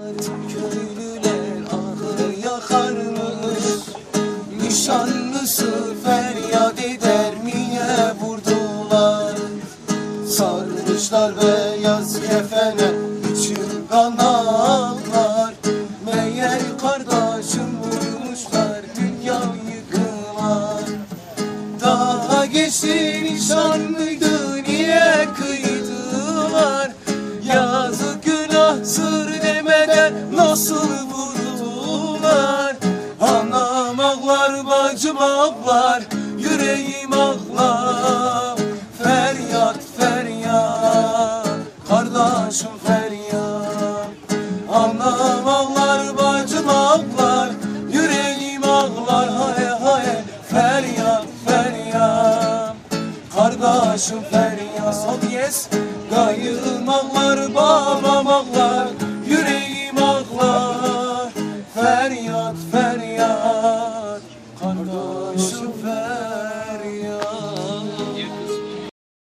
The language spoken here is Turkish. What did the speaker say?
Köylüler ahı yakarmış, nişanlısı feryat eder, niye vurdular? Sarmışlar beyaz kefene, için kan ağlar. Meğer kardeşim vurmuşlar, dünya yıkılar. Daha geçti nişanlıydı, niye kıydılar? Yazık günah sır demeden nasıl vurdular? Anam ağlar, bacım ağlar, yüreğim ağlar. Feryat feryat, kardeşim feryat. Anam ağlar, bacım ağlar, yüreğim ağlar. Hay hay, feryat feryat, kardeşim feryat. Sol yes. Dayım ağlar, babam ağlar, yüreğim ağlar. Feryat feryat, kardeşim feryat.